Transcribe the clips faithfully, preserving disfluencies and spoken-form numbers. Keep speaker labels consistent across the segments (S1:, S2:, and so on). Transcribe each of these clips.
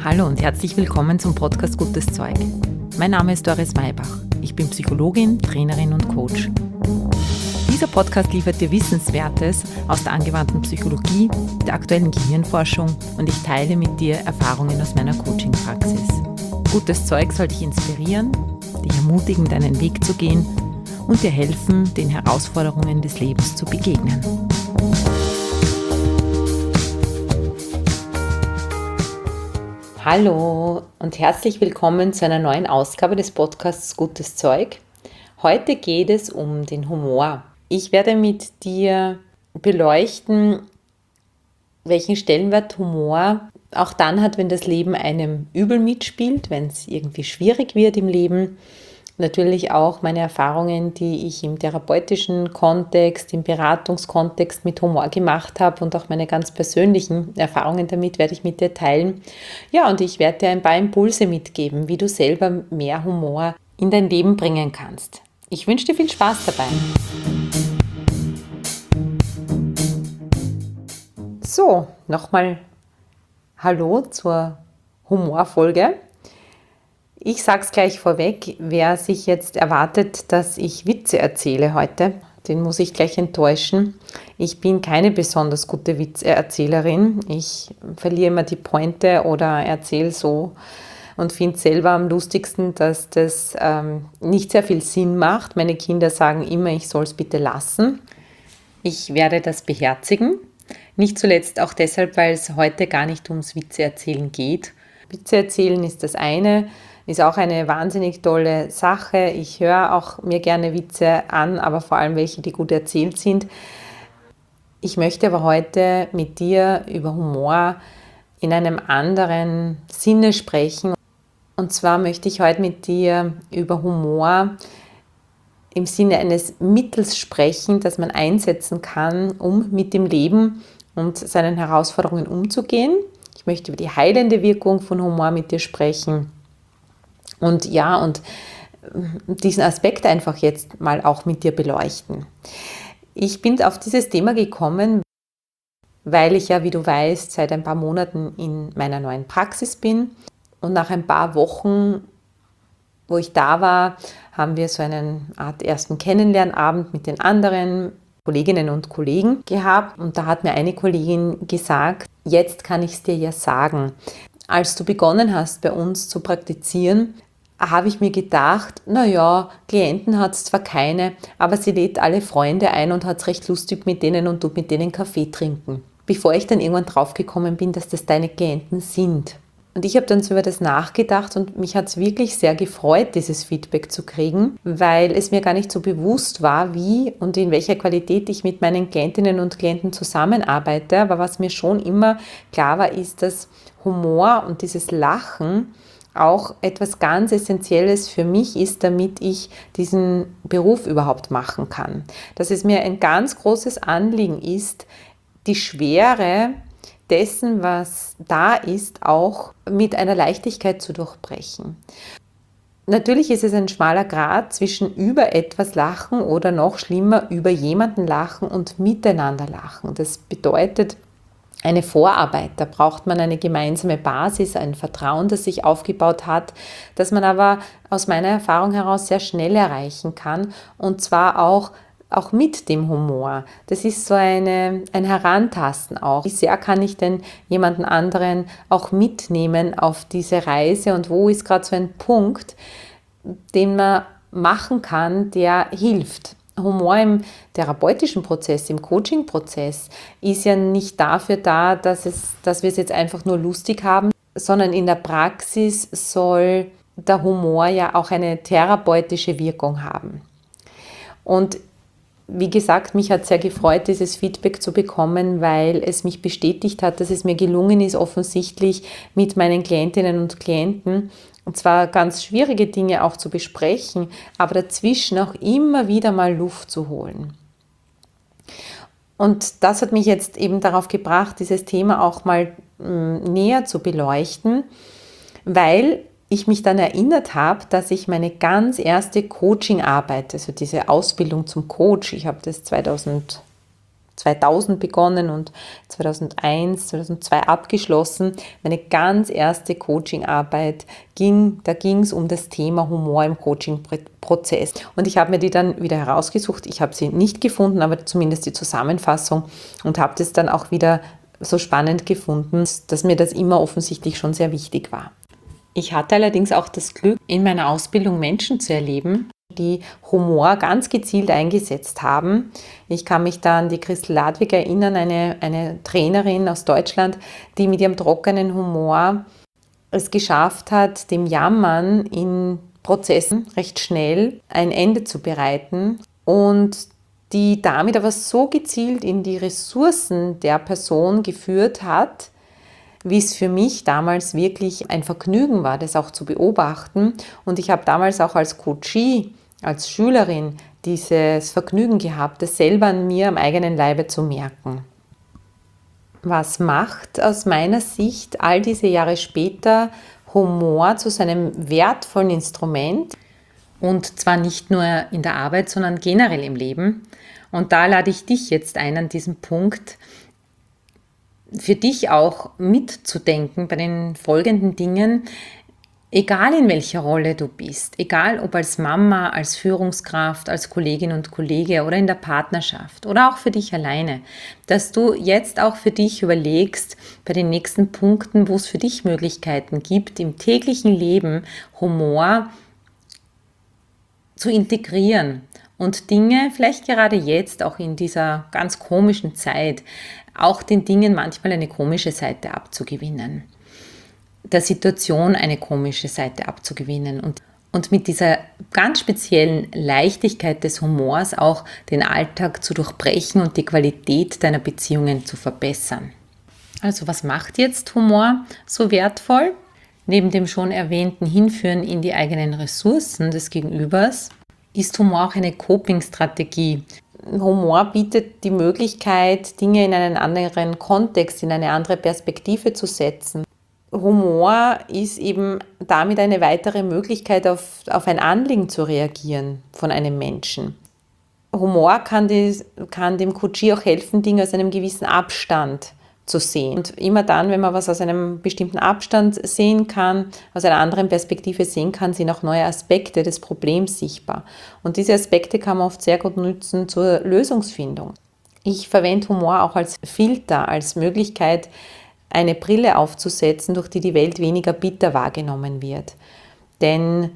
S1: Hallo und herzlich willkommen zum Podcast Gutes Zeug. Mein Name ist Doris Maybach. Ich bin Psychologin, Trainerin und Coach. Dieser Podcast liefert dir Wissenswertes aus der angewandten Psychologie, der aktuellen Gehirnforschung und ich teile mit dir Erfahrungen aus meiner Coaching-Praxis. Gutes Zeug soll dich inspirieren, dich ermutigen, deinen Weg zu gehen und dir helfen, den Herausforderungen des Lebens zu begegnen. Hallo und herzlich willkommen zu einer neuen Ausgabe des Podcasts Gutes Zeug. Heute geht es um den Humor. Ich werde mit dir beleuchten, welchen Stellenwert Humor auch dann hat, wenn das Leben einem übel mitspielt, wenn es irgendwie schwierig wird im Leben. Natürlich auch meine Erfahrungen, die ich im therapeutischen Kontext, im Beratungskontext mit Humor gemacht habe und auch meine ganz persönlichen Erfahrungen damit werde ich mit dir teilen. Ja, und ich werde dir ein paar Impulse mitgeben, wie du selber mehr Humor in dein Leben bringen kannst. Ich wünsche dir viel Spaß dabei. So, nochmal Hallo zur Humorfolge. Ich sage es gleich vorweg, wer sich jetzt erwartet, dass ich Witze erzähle heute, den muss ich gleich enttäuschen. Ich bin keine besonders gute Witzeerzählerin. Ich verliere immer die Pointe oder erzähle so und finde selber am lustigsten, dass das ähm, nicht sehr viel Sinn macht. Meine Kinder sagen immer, ich soll es bitte lassen. Ich werde das beherzigen. Nicht zuletzt auch deshalb, weil es heute gar nicht ums Witzeerzählen geht. Witze erzählen ist das eine, ist auch eine wahnsinnig tolle Sache. Ich höre auch mir gerne Witze an, aber vor allem welche, die gut erzählt sind. Ich möchte aber heute mit dir über Humor in einem anderen Sinne sprechen. Und zwar möchte ich heute mit dir über Humor im Sinne eines Mittels sprechen, das man einsetzen kann, um mit dem Leben und seinen Herausforderungen umzugehen. Ich möchte über die heilende Wirkung von Humor mit dir sprechen. Und ja, und diesen Aspekt einfach jetzt mal auch mit dir beleuchten. Ich bin auf dieses Thema gekommen, weil ich ja, wie du weißt, seit ein paar Monaten in meiner neuen Praxis bin. Und nach ein paar Wochen, wo ich da war, haben wir so eine Art ersten Kennenlernabend mit den anderen Kolleginnen und Kollegen gehabt. Und da hat mir eine Kollegin gesagt, jetzt kann ich es dir ja sagen. Als du begonnen hast, bei uns zu praktizieren, habe ich mir gedacht, naja, Klienten hat es zwar keine, aber sie lädt alle Freunde ein und hat es recht lustig mit denen und tut mit denen Kaffee trinken. Bevor ich dann irgendwann draufgekommen bin, dass das deine Klienten sind. Und ich habe dann so über das nachgedacht und mich hat es wirklich sehr gefreut, dieses Feedback zu kriegen, weil es mir gar nicht so bewusst war, wie und in welcher Qualität ich mit meinen Klientinnen und Klienten zusammenarbeite. Aber was mir schon immer klar war, ist, dass Humor und dieses Lachen auch etwas ganz Essentielles für mich ist, damit ich diesen Beruf überhaupt machen kann. Dass es mir ein ganz großes Anliegen ist, die Schwere dessen, was da ist, auch mit einer Leichtigkeit zu durchbrechen. Natürlich ist es ein schmaler Grat zwischen über etwas lachen oder noch schlimmer über jemanden lachen und miteinander lachen. Das bedeutet eine Vorarbeit, da braucht man eine gemeinsame Basis, ein Vertrauen, das sich aufgebaut hat, das man aber aus meiner Erfahrung heraus sehr schnell erreichen kann und zwar auch Auch mit dem Humor. Das ist so eine, ein Herantasten auch. Wie sehr kann ich denn jemanden anderen auch mitnehmen auf diese Reise und wo ist gerade so ein Punkt, den man machen kann, der hilft. Humor im therapeutischen Prozess, im Coaching-Prozess ist ja nicht dafür da, dass, es, dass wir es jetzt einfach nur lustig haben, sondern in der Praxis soll der Humor ja auch eine therapeutische Wirkung haben. Und wie gesagt, mich hat sehr gefreut, dieses Feedback zu bekommen, weil es mich bestätigt hat, dass es mir gelungen ist, offensichtlich mit meinen Klientinnen und Klienten, und zwar ganz schwierige Dinge auch zu besprechen, aber dazwischen auch immer wieder mal Luft zu holen. Und das hat mich jetzt eben darauf gebracht, dieses Thema auch mal mh, näher zu beleuchten, weil ich mich dann erinnert habe, dass ich meine ganz erste Coaching-Arbeit, also diese Ausbildung zum Coach, ich habe das zweitausendneun zweitausend begonnen und zweitausendeins, zweitausendzwei abgeschlossen. Meine ganz erste Coachingarbeit ging, da ging es um das Thema Humor im Coaching-Prozess. Und ich habe mir die dann wieder herausgesucht. Ich habe sie nicht gefunden, aber zumindest die Zusammenfassung, und habe das dann auch wieder so spannend gefunden, dass mir das immer offensichtlich schon sehr wichtig war. Ich hatte allerdings auch das Glück, in meiner Ausbildung Menschen zu erleben, die Humor ganz gezielt eingesetzt haben. Ich kann mich da an die Christel Ladwig erinnern, eine, eine Trainerin aus Deutschland, die mit ihrem trockenen Humor es geschafft hat, dem Jammern in Prozessen recht schnell ein Ende zu bereiten und die damit aber so gezielt in die Ressourcen der Person geführt hat, wie es für mich damals wirklich ein Vergnügen war, das auch zu beobachten. Und ich habe damals auch als Coachie, als Schülerin dieses Vergnügen gehabt, das selber an mir am eigenen Leibe zu merken. Was macht aus meiner Sicht all diese Jahre später Humor zu seinem wertvollen Instrument? Und zwar nicht nur in der Arbeit, sondern generell im Leben. Und da lade ich dich jetzt ein, an diesem Punkt für dich auch mitzudenken bei den folgenden Dingen, egal in welcher Rolle du bist, egal ob als Mama, als Führungskraft, als Kollegin und Kollege oder in der Partnerschaft oder auch für dich alleine, dass du jetzt auch für dich überlegst, bei den nächsten Punkten, wo es für dich Möglichkeiten gibt, im täglichen Leben Humor zu integrieren und Dinge, vielleicht gerade jetzt, auch in dieser ganz komischen Zeit, auch den Dingen manchmal eine komische Seite abzugewinnen, der Situation eine komische Seite abzugewinnen und, und mit dieser ganz speziellen Leichtigkeit des Humors auch den Alltag zu durchbrechen und die Qualität deiner Beziehungen zu verbessern. Also was macht jetzt Humor so wertvoll? Neben dem schon erwähnten Hinführen in die eigenen Ressourcen des Gegenübers ist Humor auch eine Coping-Strategie. Humor bietet die Möglichkeit, Dinge in einen anderen Kontext, in eine andere Perspektive zu setzen. Humor ist eben damit eine weitere Möglichkeit, auf, auf ein Anliegen zu reagieren von einem Menschen. Humor kann, die, kann dem Coachie auch helfen, Dinge aus einem gewissen Abstand zu sehen. Und immer dann, wenn man was aus einem bestimmten Abstand sehen kann, aus einer anderen Perspektive sehen kann, sind auch neue Aspekte des Problems sichtbar. Und diese Aspekte kann man oft sehr gut nutzen zur Lösungsfindung. Ich verwende Humor auch als Filter, als Möglichkeit, eine Brille aufzusetzen, durch die die Welt weniger bitter wahrgenommen wird. Denn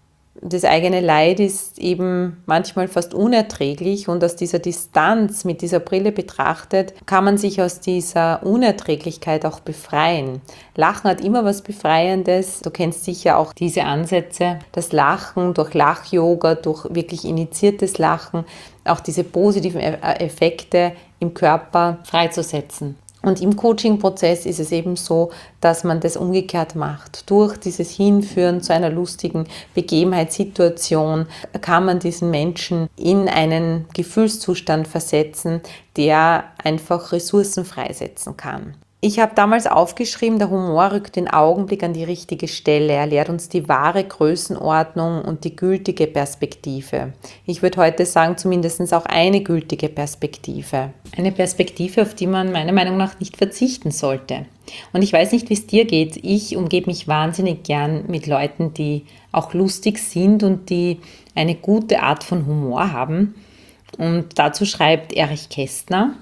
S1: das eigene Leid ist eben manchmal fast unerträglich und aus dieser Distanz mit dieser Brille betrachtet, kann man sich aus dieser Unerträglichkeit auch befreien. Lachen hat immer was Befreiendes. Du kennst sicher auch diese Ansätze, das Lachen durch Lach-Yoga, durch wirklich initiiertes Lachen, auch diese positiven Effekte im Körper freizusetzen. Und im Coaching-Prozess ist es eben so, dass man das umgekehrt macht. Durch dieses Hinführen zu einer lustigen Begebenheitssituation kann man diesen Menschen in einen Gefühlszustand versetzen, der einfach Ressourcen freisetzen kann. Ich habe damals aufgeschrieben, der Humor rückt den Augenblick an die richtige Stelle. Er lehrt uns die wahre Größenordnung und die gültige Perspektive. Ich würde heute sagen, zumindest auch eine gültige Perspektive. Eine Perspektive, auf die man meiner Meinung nach nicht verzichten sollte. Und ich weiß nicht, wie es dir geht. Ich umgebe mich wahnsinnig gern mit Leuten, die auch lustig sind und die eine gute Art von Humor haben. Und dazu schreibt Erich Kästner: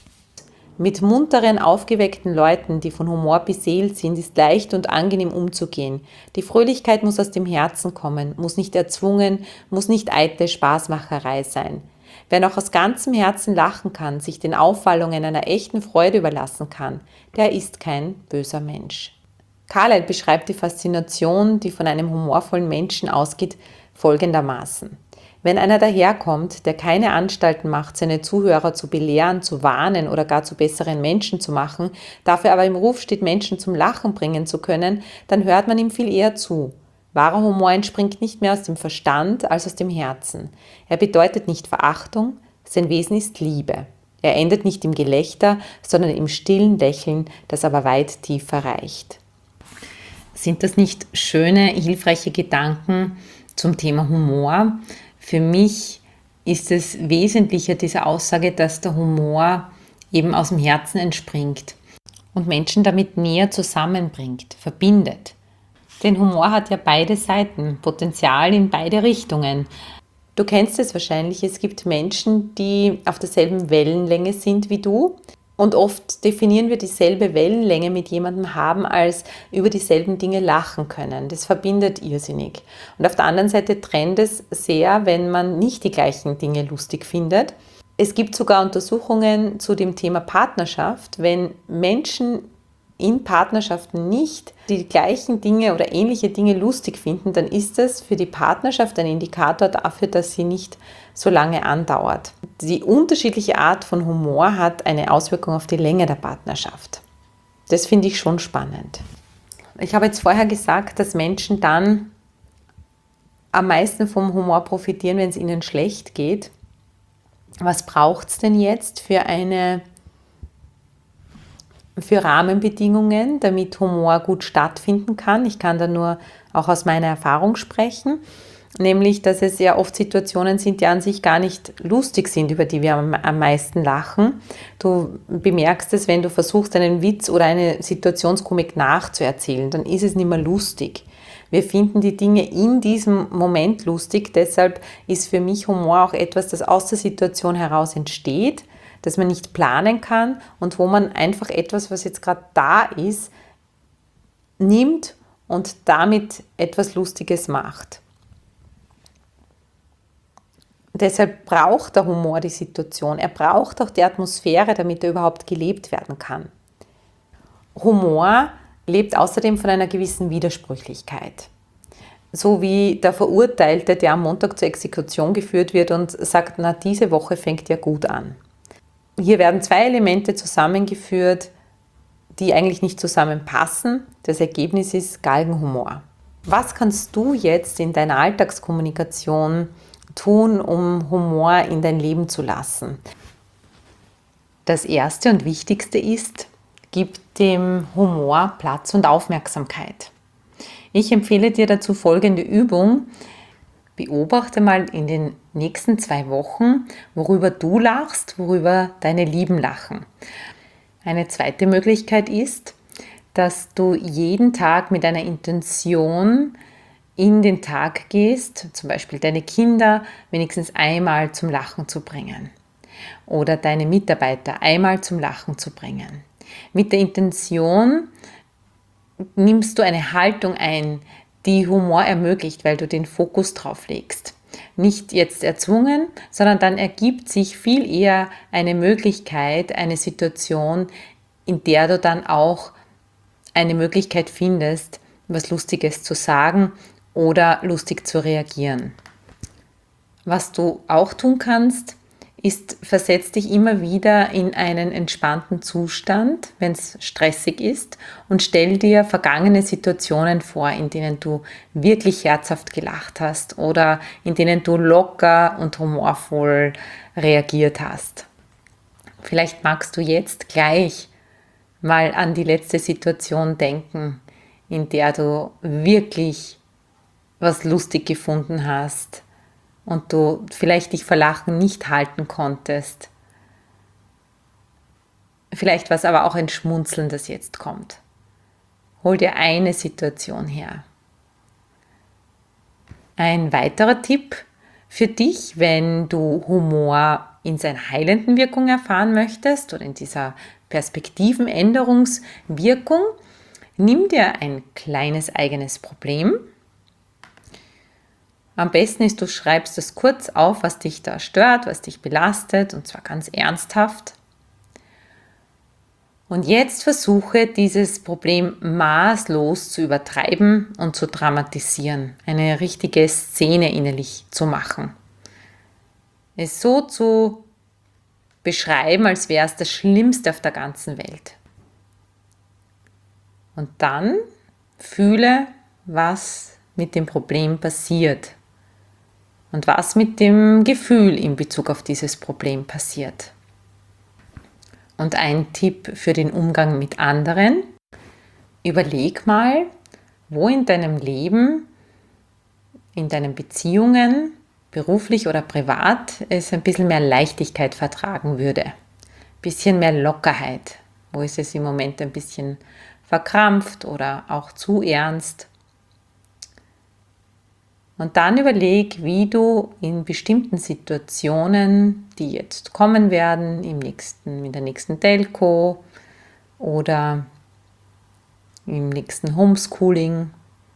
S1: Mit munteren, aufgeweckten Leuten, die von Humor beseelt sind, ist leicht und angenehm umzugehen. Die Fröhlichkeit muss aus dem Herzen kommen, muss nicht erzwungen, muss nicht eitle Spaßmacherei sein. Wer noch aus ganzem Herzen lachen kann, sich den Aufwallungen einer echten Freude überlassen kann, der ist kein böser Mensch. Carlyle beschreibt die Faszination, die von einem humorvollen Menschen ausgeht, folgendermaßen: Wenn einer daherkommt, der keine Anstalten macht, seine Zuhörer zu belehren, zu warnen oder gar zu besseren Menschen zu machen, dafür aber im Ruf steht, Menschen zum Lachen bringen zu können, dann hört man ihm viel eher zu. Wahrer Humor entspringt nicht mehr aus dem Verstand als aus dem Herzen. Er bedeutet nicht Verachtung, sein Wesen ist Liebe. Er endet nicht im Gelächter, sondern im stillen Lächeln, das aber weit tiefer reicht. Sind das nicht schöne, hilfreiche Gedanken zum Thema Humor? Für mich ist es wesentlicher, diese Aussage, dass der Humor eben aus dem Herzen entspringt und Menschen damit näher zusammenbringt, verbindet. Denn Humor hat ja beide Seiten, Potenzial in beide Richtungen. Du kennst es wahrscheinlich, es gibt Menschen, die auf derselben Wellenlänge sind wie du. Und oft definieren wir dieselbe Wellenlänge mit jemandem haben, als über dieselben Dinge lachen können. Das verbindet irrsinnig. Und auf der anderen Seite trennt es sehr, wenn man nicht die gleichen Dinge lustig findet. Es gibt sogar Untersuchungen zu dem Thema Partnerschaft. Wenn Menschen in Partnerschaften nicht die gleichen Dinge oder ähnliche Dinge lustig finden, dann ist das für die Partnerschaft ein Indikator dafür, dass sie nicht so lange andauert. Die unterschiedliche Art von Humor hat eine Auswirkung auf die Länge der Partnerschaft. Das finde ich schon spannend. Ich habe jetzt vorher gesagt, dass Menschen dann am meisten vom Humor profitieren, wenn es ihnen schlecht geht. Was braucht es denn jetzt für eine für Rahmenbedingungen, damit Humor gut stattfinden kann? Ich kann da nur auch aus meiner Erfahrung sprechen, nämlich, dass es ja oft Situationen sind, die an sich gar nicht lustig sind, über die wir am, am meisten lachen. Du bemerkst es, wenn du versuchst, einen Witz oder eine Situationskomik nachzuerzählen, dann ist es nicht mehr lustig. Wir finden die Dinge in diesem Moment lustig, deshalb ist für mich Humor auch etwas, das aus der Situation heraus entsteht, das man nicht planen kann und wo man einfach etwas, was jetzt gerade da ist, nimmt und damit etwas Lustiges macht. Deshalb braucht der Humor die Situation, er braucht auch die Atmosphäre, damit er überhaupt gelebt werden kann. Humor lebt außerdem von einer gewissen Widersprüchlichkeit. So wie der Verurteilte, der am Montag zur Exekution geführt wird und sagt, na, diese Woche fängt ja gut an. Hier werden zwei Elemente zusammengeführt, die eigentlich nicht zusammenpassen. Das Ergebnis ist Galgenhumor. Was kannst du jetzt in deiner Alltagskommunikation tun, um Humor in dein Leben zu lassen? Das Erste und Wichtigste ist, gib dem Humor Platz und Aufmerksamkeit. Ich empfehle dir dazu folgende Übung. Beobachte mal in den nächsten zwei Wochen, worüber du lachst, worüber deine Lieben lachen. Eine zweite Möglichkeit ist, dass du jeden Tag mit einer Intention in den Tag gehst, zum Beispiel deine Kinder wenigstens einmal zum Lachen zu bringen oder deine Mitarbeiter einmal zum Lachen zu bringen. Mit der Intention nimmst du eine Haltung ein, die Humor ermöglicht, weil du den Fokus drauf legst. Nicht jetzt erzwungen, sondern dann ergibt sich viel eher eine Möglichkeit, eine Situation, in der du dann auch eine Möglichkeit findest, was Lustiges zu sagen oder lustig zu reagieren. Was du auch tun kannst, ist, versetz dich immer wieder in einen entspannten Zustand, wenn es stressig ist, und stell dir vergangene Situationen vor, in denen du wirklich herzhaft gelacht hast oder in denen du locker und humorvoll reagiert hast. Vielleicht magst du jetzt gleich mal an die letzte Situation denken, in der du wirklich was lustig gefunden hast und du vielleicht dich vor Lachen nicht halten konntest. Vielleicht war es aber auch ein Schmunzeln, das jetzt kommt. Hol dir eine Situation her. Ein weiterer Tipp für dich, wenn du Humor in seiner heilenden Wirkung erfahren möchtest oder in dieser Perspektivenänderungswirkung, nimm dir ein kleines eigenes Problem. Am besten ist, du schreibst es kurz auf, was dich da stört, was dich belastet, und zwar ganz ernsthaft. Und jetzt versuche, dieses Problem maßlos zu übertreiben und zu dramatisieren, eine richtige Szene innerlich zu machen. Es so zu beschreiben, als wäre es das Schlimmste auf der ganzen Welt. Und dann fühle, was mit dem Problem passiert. Und was mit dem Gefühl in Bezug auf dieses Problem passiert. Und ein Tipp für den Umgang mit anderen: Überleg mal, wo in deinem Leben, in deinen Beziehungen, beruflich oder privat, es ein bisschen mehr Leichtigkeit vertragen würde. bisschen mehr Lockerheit? Wo ist es im Moment ein bisschen verkrampft oder auch zu ernst? Und dann überleg, wie du in bestimmten Situationen, die jetzt kommen werden, im nächsten, in der nächsten Telco oder im nächsten Homeschooling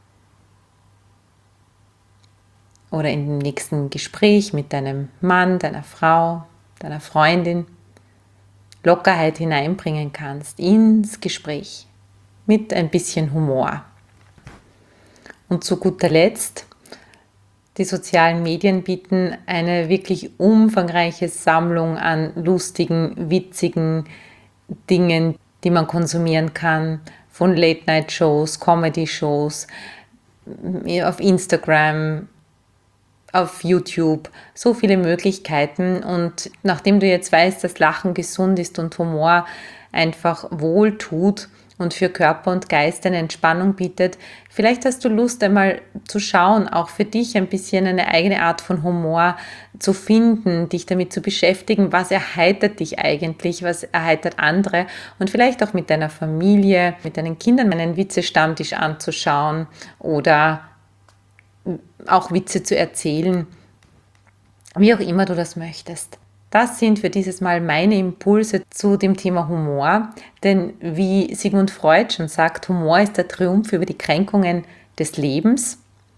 S1: oder im nächsten Gespräch mit deinem Mann, deiner Frau, deiner Freundin, Lockerheit hineinbringen kannst ins Gespräch mit ein bisschen Humor. Und zu guter Letzt, die sozialen Medien bieten eine wirklich umfangreiche Sammlung an lustigen, witzigen Dingen, die man konsumieren kann, von Late-Night-Shows, Comedy-Shows, auf Instagram, auf YouTube, so viele Möglichkeiten. Und nachdem du jetzt weißt, dass Lachen gesund ist und Humor einfach wohltut und für Körper und Geist eine Entspannung bietet, vielleicht hast du Lust einmal zu schauen, auch für dich ein bisschen eine eigene Art von Humor zu finden, dich damit zu beschäftigen, was erheitert dich eigentlich, was erheitert andere und vielleicht auch mit deiner Familie, mit deinen Kindern einen Witzestammtisch anzuschauen oder auch Witze zu erzählen, wie auch immer du das möchtest. Das sind für dieses Mal meine Impulse zu dem Thema Humor, denn wie Sigmund Freud schon sagt, Humor ist der Triumph über die Kränkungen des Lebens.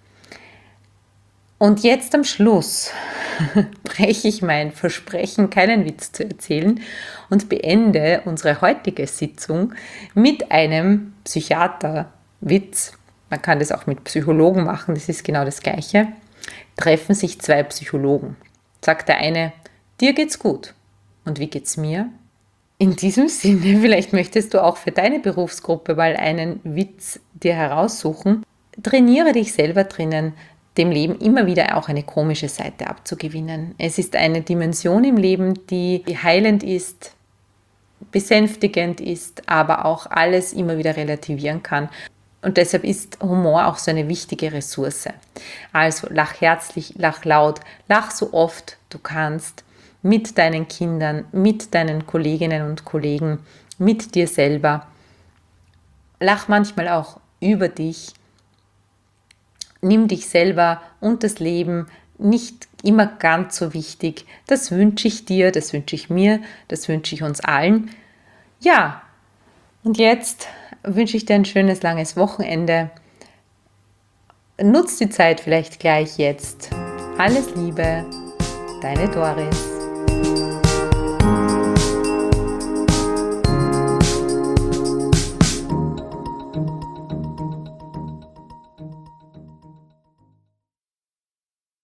S1: Und jetzt am Schluss breche ich mein Versprechen, keinen Witz zu erzählen und beende unsere heutige Sitzung mit einem Psychiaterwitz. Man kann das auch mit Psychologen machen, das ist genau das Gleiche. Treffen sich zwei Psychologen. Sagt der eine, dir geht's gut. Und wie geht's mir? In diesem Sinne, vielleicht möchtest du auch für deine Berufsgruppe mal einen Witz dir heraussuchen. Trainiere dich selber drinnen, dem Leben immer wieder auch eine komische Seite abzugewinnen. Es ist eine Dimension im Leben, die heilend ist, besänftigend ist, aber auch alles immer wieder relativieren kann. Und deshalb ist Humor auch so eine wichtige Ressource. Also lach herzlich, lach laut, lach so oft du kannst mit deinen Kindern, mit deinen Kolleginnen und Kollegen, mit dir selber. Lach manchmal auch über dich. Nimm dich selber und das Leben nicht immer ganz so wichtig. Das wünsche ich dir, das wünsche ich mir, das wünsche ich uns allen. Ja, und jetzt wünsche ich dir ein schönes, langes Wochenende. Nutz die Zeit vielleicht gleich jetzt. Alles Liebe, deine Doris.